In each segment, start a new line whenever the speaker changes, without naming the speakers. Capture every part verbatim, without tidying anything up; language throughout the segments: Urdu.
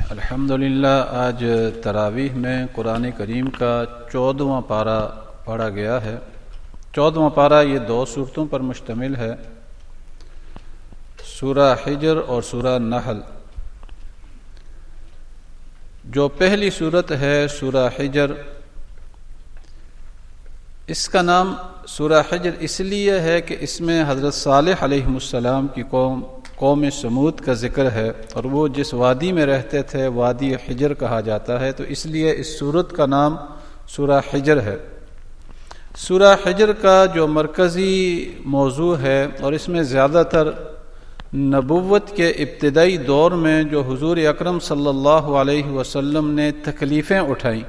الحمدللہ آج تراویح میں قرآن کریم کا چودواں پارہ پڑھا گیا ہے۔ چودواں پارہ یہ دو صورتوں پر مشتمل ہے، سورہ حجر اور سورہ نحل۔ جو پہلی صورت ہے سورہ حجر، اس کا نام سورہ حجر اس لیے ہے کہ اس میں حضرت صالح علیہ السلام کی قوم قوم سمود کا ذکر ہے، اور وہ جس وادی میں رہتے تھے وادی حجر کہا جاتا ہے، تو اس لیے اس سورت کا نام سورہ حجر ہے۔ سورہ حجر کا جو مرکزی موضوع ہے، اور اس میں زیادہ تر نبوت کے ابتدائی دور میں جو حضور اکرم صلی اللہ علیہ وسلم نے تکلیفیں اٹھائیں،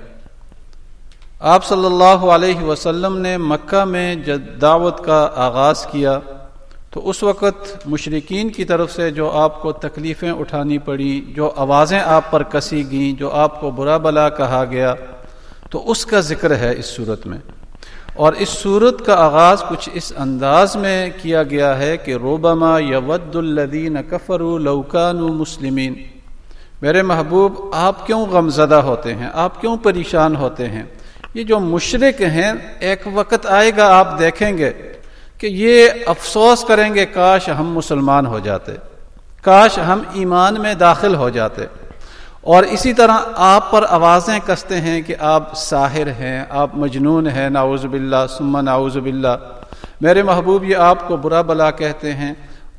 آپ صلی اللہ علیہ وسلم نے مکہ میں جب دعوت کا آغاز کیا تو اس وقت مشرکین کی طرف سے جو آپ کو تکلیفیں اٹھانی پڑی، جو آوازیں آپ پر کسی گئیں، جو آپ کو برا بلا کہا گیا، تو اس کا ذکر ہے اس صورت میں۔ اور اس صورت کا آغاز کچھ اس انداز میں کیا گیا ہے کہ ربما یود الذین کفروا لو کانوا مسلمین، میرے محبوب آپ کیوں غمزدہ ہوتے ہیں، آپ کیوں پریشان ہوتے ہیں؟ یہ جو مشرک ہیں ایک وقت آئے گا آپ دیکھیں گے کہ یہ افسوس کریں گے کاش ہم مسلمان ہو جاتے، کاش ہم ایمان میں داخل ہو جاتے۔ اور اسی طرح آپ پر آوازیں کستے ہیں کہ آپ ساحر ہیں، آپ مجنون ہیں، نعوذ باللہ ثم نعوذ باللہ، میرے محبوب یہ آپ کو برا بلا کہتے ہیں۔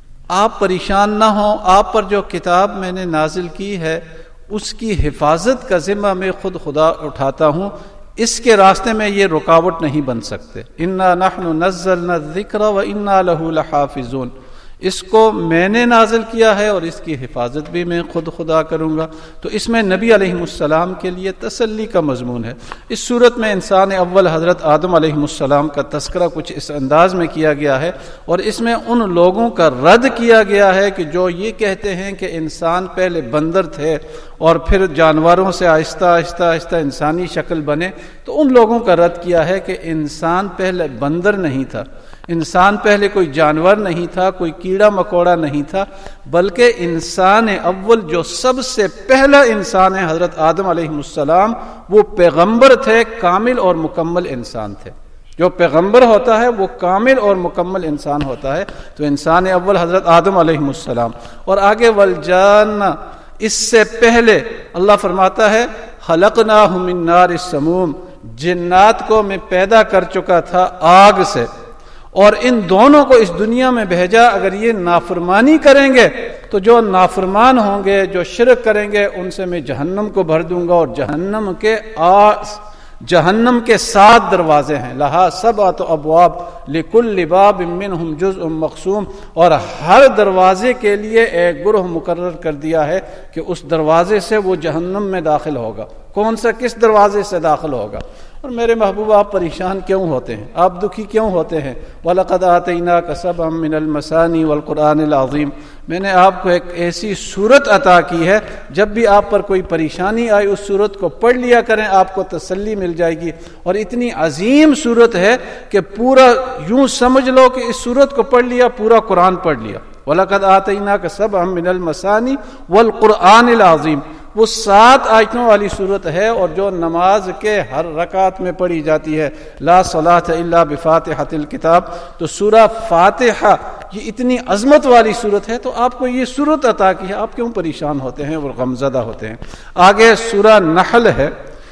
آپ پریشان نہ ہوں، آپ پر جو کتاب میں نے نازل کی ہے اس کی حفاظت کا ذمہ میں خود خدا اٹھاتا ہوں، اس کے راستے میں یہ رکاوٹ نہیں بن سکتے۔ انا نحن نزلنا الذکر وانا له لحافظون، اس کو میں نے نازل کیا ہے اور اس کی حفاظت بھی میں خود خدا کروں گا۔ تو اس میں نبی علیہ السلام کے لیے تسلی کا مضمون ہے۔ اس صورت میں انسان اول حضرت آدم علیہ السلام کا تذکرہ کچھ اس انداز میں کیا گیا ہے، اور اس میں ان لوگوں کا رد کیا گیا ہے کہ جو یہ کہتے ہیں کہ انسان پہلے بندر تھے اور پھر جانوروں سے آہستہ آہستہ آہستہ انسانی شکل بنے، تو ان لوگوں کا رد کیا ہے کہ انسان پہلے بندر نہیں تھا، انسان پہلے کوئی جانور نہیں تھا، کوئی کیڑا مکوڑا نہیں تھا، بلکہ انسان اول جو سب سے پہلا انسان ہے حضرت آدم علیہ السلام، وہ پیغمبر تھے، کامل اور مکمل انسان تھے۔ جو پیغمبر ہوتا ہے وہ کامل اور مکمل انسان ہوتا ہے، تو انسان اول حضرت آدم علیہ السلام۔ اور آگے والجان، اس سے پہلے اللہ فرماتا ہے خلقناہ من نار السموم، جنات کو میں پیدا کر چکا تھا آگ سے، اور ان دونوں کو اس دنیا میں بھیجا۔ اگر یہ نافرمانی کریں گے تو جو نافرمان ہوں گے، جو شرک کریں گے، ان سے میں جہنم کو بھر دوں گا، اور جہنم کے آس جہنم کے سات دروازے ہیں، لہا سبعۃ ابواب لکل باب منہم جزء مقسوم، اور ہر دروازے کے لیے ایک گروہ مقرر کر دیا ہے کہ اس دروازے سے وہ جہنم میں داخل ہوگا۔ کون سا کس دروازے سے داخل ہوگا؟ اور میرے محبوب آپ پریشان کیوں ہوتے ہیں، آپ دکھی کیوں ہوتے ہیں؟ وَلَقَدْ آتَيْنَاكَ سَبْعًا مِّنَ الْمَثَانِي وَالْقُرْآنِ الْعَظِيمِ، میں نے آپ کو ایک ایسی صورت عطا کی ہے، جب بھی آپ پر کوئی پریشانی آئے اس صورت کو پڑھ لیا کریں، آپ کو تسلی مل جائے گی۔ اور اتنی عظیم صورت ہے کہ پورا یوں سمجھ لو کہ اس صورت کو پڑھ لیا پورا قرآن پڑھ لیا۔ وَلَقَدْ آتَيْنَاكَ سَبْعًا مِّنَ الْمَثَانِي وَالْقُرْآنِ الْعَظِيمِ، وہ سات آیتوں والی صورت ہے، اور جو نماز کے ہر رکعت میں پڑھی جاتی ہے، لا صلاۃ الا بفاتحۃ الکتاب، تو سورہ فاتحہ یہ اتنی عظمت والی صورت ہے، تو آپ کو یہ صورت عطا کی ہے، آپ کیوں پریشان ہوتے ہیں اور غمزدہ ہوتے ہیں؟ آگے سورہ نحل ہے۔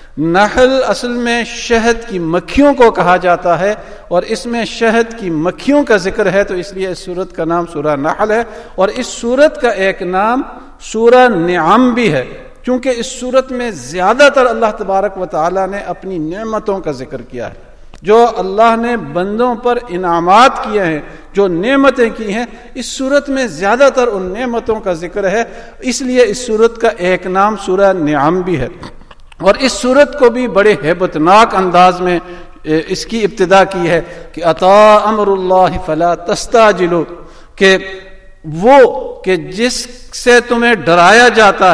نحل اصل میں شہد کی مکھیوں کو کہا جاتا ہے، اور اس میں شہد کی مکھیوں کا ذکر ہے، تو اس لیے اس سورت کا نام سورہ نحل ہے۔ اور اس سورت کا ایک نام سورہ نعم بھی ہے، کیونکہ اس صورت میں زیادہ تر اللہ تبارک و تعالی نے اپنی نعمتوں کا ذکر کیا ہے، جو اللہ نے بندوں پر انعامات کیے ہیں، جو نعمتیں کی ہیں، اس صورت میں زیادہ تر ان نعمتوں کا ذکر ہے، اس لیے اس صورت کا ایک نام سورہ نعم بھی ہے۔ اور اس صورت کو بھی بڑے ہیبت ناک انداز میں اس کی ابتدا کی ہے کہ اطاع امر اللہ فلا تستعجلوا، کہ وہ کہ جس سے تمہیں ڈرایا جاتا ہے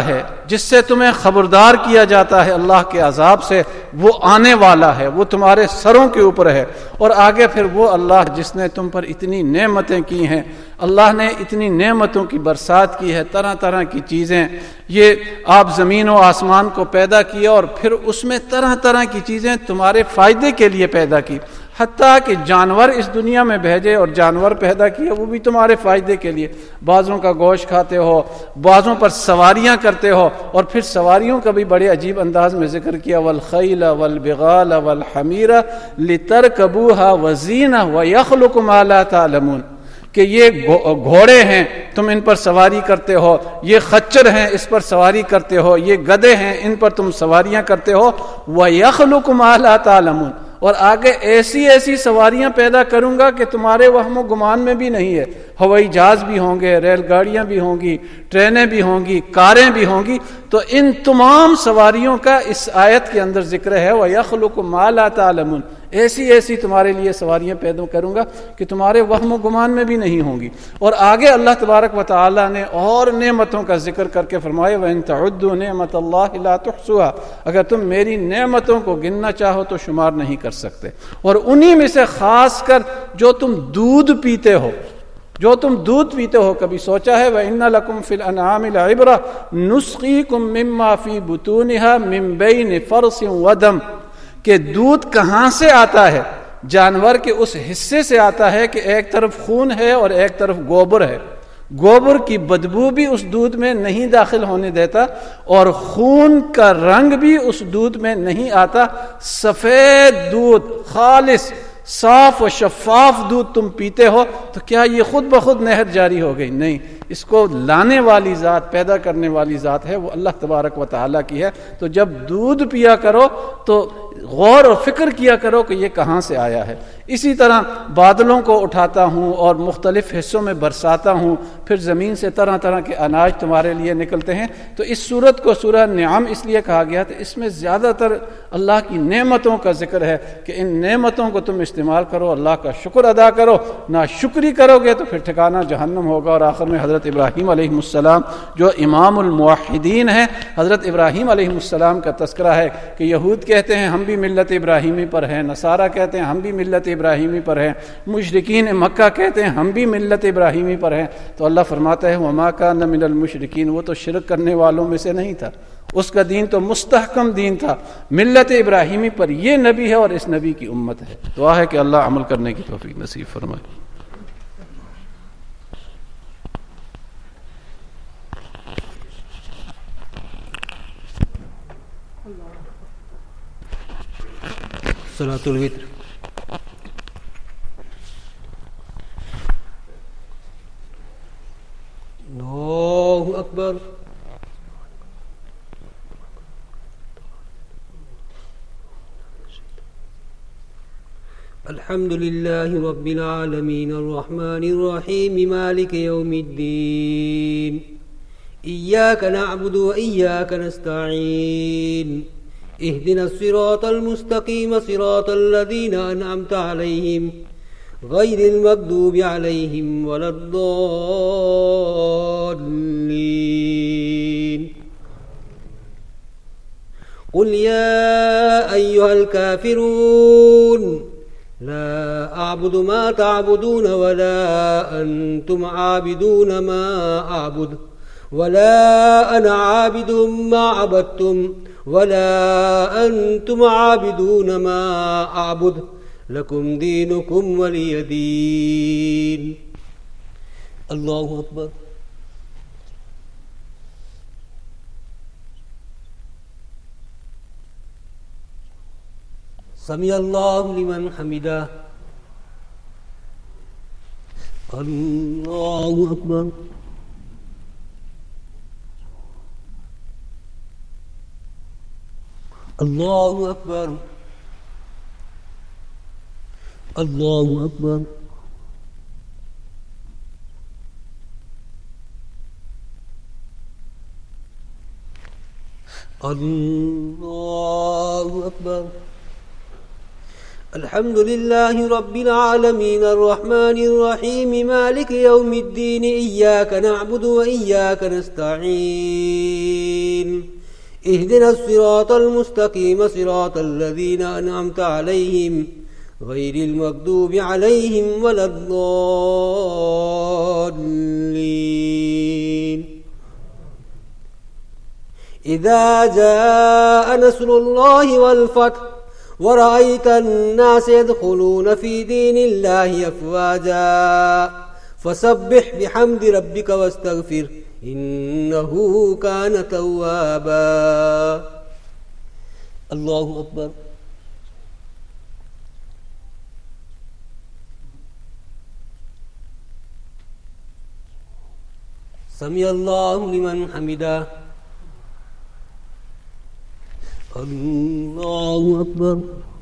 جس سے تمہیں خبردار کیا جاتا ہے اللہ کے عذاب سے، وہ آنے والا ہے، وہ تمہارے سروں کے اوپر ہے۔ اور آگے پھر وہ اللہ جس نے تم پر اتنی نعمتیں کی ہیں، اللہ نے اتنی نعمتوں کی برسات کی ہے، طرح طرح کی چیزیں، یہ آپ زمین و آسمان کو پیدا کیا اور پھر اس میں طرح طرح کی چیزیں تمہارے فائدے کے لیے پیدا کی، حتیٰ کہ جانور اس دنیا میں بھیجے اور جانور پیدا کیے وہ بھی تمہارے فائدے کے لیے، بعضوں کا گوشت کھاتے ہو، بعضوں پر سواریاں کرتے ہو، اور پھر سواریوں کا بھی بڑے عجیب انداز میں ذکر کیا، والخیل والبغال والحمیر لترکبوها وزینہ ویخلق ما لا تعلمون، کہ یہ گھوڑے ہیں تم ان پر سواری کرتے ہو، یہ خچر ہیں اس پر سواری کرتے ہو، یہ گدھے ہیں ان پر تم سواریاں کرتے ہو، وَيَخْلُقُ مَا لَا تَعْلَمُونَ، اور آگے ایسی ایسی سواریاں پیدا کروں گا کہ تمہارے وہم و گمان میں بھی نہیں ہے، ہوائی جہاز بھی ہوں گے، ریل گاڑیاں بھی ہوں گی، ٹرینیں بھی ہوں گی، کاریں بھی ہوں گی، تو ان تمام سواریوں کا اس آیت کے اندر ذکر ہے، وَيَخْلُقُ مَا لَا تَعْلَمُونَ، ایسی ایسی تمہارے لیے سواریاں پیدا کروں گا کہ تمہارے وہم و گمان میں بھی نہیں ہوں گی۔ اور آگے اللہ تبارک و تعالی نے اور نعمتوں کا ذکر کر کے فرمایا وَإِن تَعُدُّوا نِعْمَةَ اللَّهِ لَا تُحْصُوهَا، اگر تم میری نعمتوں کو گننا چاہو تو شمار نہیں کر سکتے، اور انہی میں سے خاص کر جو تم دودھ پیتے ہو، جو تم دودھ پیتے ہو، کبھی سوچا ہے وَإِنَّ لَكُمْ فِي الْأَنْعَامِ لَعِبْرَةً نُسْقِيكُم مِّمَّا فِي بُطُونِهَا مِن بَيْنِ فَرْثٍ وَدَمٍ، کہ دودھ کہاں سے آتا ہے؟ جانور کے اس حصے سے آتا ہے کہ ایک طرف خون ہے اور ایک طرف گوبر ہے، گوبر کی بدبو بھی اس دودھ میں نہیں داخل ہونے دیتا اور خون کا رنگ بھی اس دودھ میں نہیں آتا، سفید دودھ خالص صاف و شفاف دودھ تم پیتے ہو، تو کیا یہ خود بخود نہر جاری ہو گئی؟ نہیں، اس کو لانے والی ذات، پیدا کرنے والی ذات ہے وہ اللہ تبارک و تعالیٰ کی ہے۔ تو جب دودھ پیا کرو تو غور اور فکر کیا کرو کہ یہ کہاں سے آیا ہے۔ اسی طرح بادلوں کو اٹھاتا ہوں اور مختلف حصوں میں برساتا ہوں، پھر زمین سے طرح طرح کے اناج تمہارے لیے نکلتے ہیں۔ تو اس سورت کو سورہ نعم اس لیے کہا گیا تھا، اس میں زیادہ تر اللہ کی نعمتوں کا ذکر ہے کہ ان نعمتوں کو تم استعمال کرو، اللہ کا شکر ادا کرو، نہ شکری کرو گے تو پھر ٹھکانہ جہنم ہوگا۔ اور آخر میں حضرت ابراہیم علیہ السلام جو امام الموحدین ہیں، حضرت ابراہیم علیہ السلام کا تذکرہ ہے کہ یہود کہتے ہیں ہم بھی ملت ابراہیمی پر ہیں، نصارہ کہتے ہیں ہم بھی ملت ابراہیمی پر ہیں، مشرکین مکہ کہتے ہیں ہم بھی ملت ابراہیمی پر ہیں، تو اللہ فرماتا ہے وما کان من المشرکین، وہ تو شرک کرنے والوں میں سے نہیں تھا، اس کا دین تو مستحکم دین تھا، ملت ابراہیمی پر یہ نبی ہے اور اس نبی کی امت ہے۔ دعا ہے کہ اللہ عمل کرنے کی توفیق نصیب فرمائے۔
صلاۃ الوتر۔ اللہ اکبر۔ الحمد للہ رب العالمین الرحمن الرحیم مالک یوم الدین ایاک نعبد و ایاک نستعین اهدنا الصراط المستقيم صراط الذين أنعمت عليهم غير المغضوب عليهم ولا الضالين قل يا أيها الكافرون لا أعبد ما تعبدون ولا أنتم عابدون ما أعبد ولا أنا عابد ما عبدتم ولا أنتم عابدون ما أعبد لكم دينكم ولي دين۔ الله أكبر۔ سمع الله لمن حمده۔ الله أكبر۔ اللہ اکبر۔ اللہ اکبر۔ اللہ اکبر۔ الحمد لله رب العالمين الرحمن الرحيم مالك يوم الدين إياك نعبد وإياك نستعين اهدنا الصراط المستقيم صراط الذين أنعمت عليهم غير المغضوب عليهم ولا الضالين إذا جاء نصر الله والفتح ورأيت الناس يدخلون في دين الله أفواجا فسبح بحمد ربك واستغفر إنه كان توابا. الله أكبر. سمع الله لمن حمده. الله أكبر.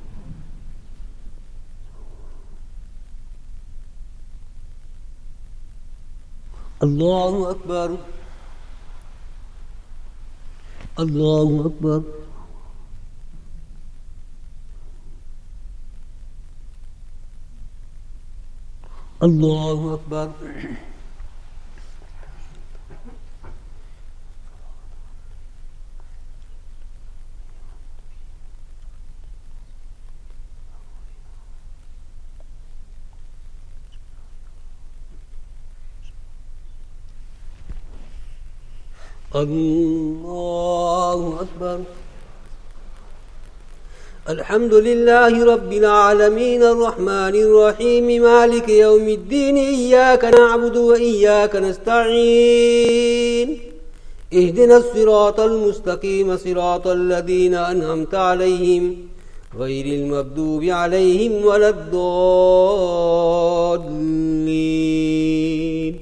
الله أكبر. الله أكبر. الله أكبر. الله أكبر. الحمد لله رب العالمين الرحمن الرحيم مالك يوم الدين إياك نعبد وإياك نستعين اهدنا الصراط المستقيم صراط الذين أنعمت عليهم غير المغضوب عليهم ولا الضالين.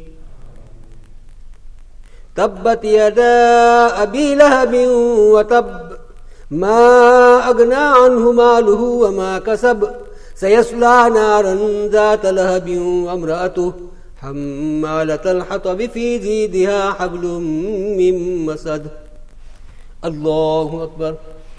تبت يدا أبي لهب وتب ما أغنى عنه ماله وما كسب سيصلى نارا ذات لهب وامرأته حمالة الحطب في جيدها حبل من مسد. الله أكبر.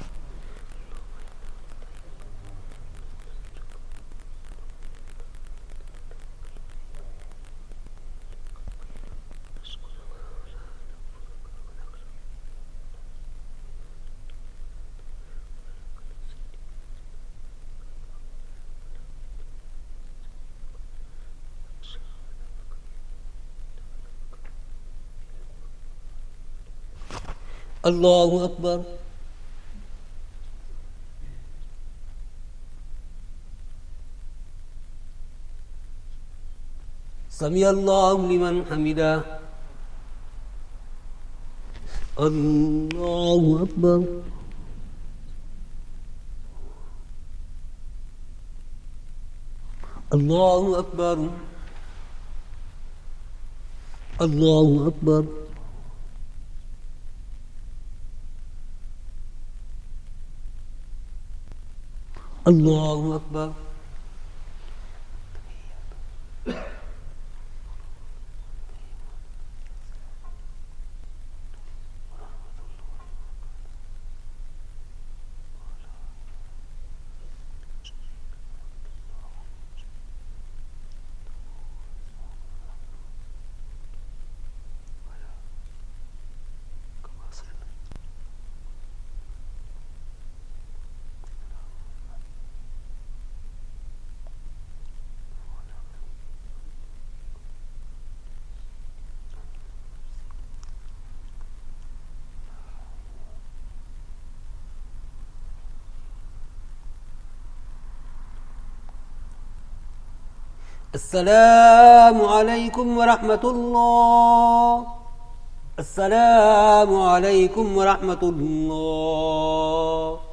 الله أكبر. سمع الله لمن حمده. الله أكبر. الله أكبر. الله أكبر. الله أكبر. السلام عليكم ورحمة الله. السلام عليكم ورحمة الله.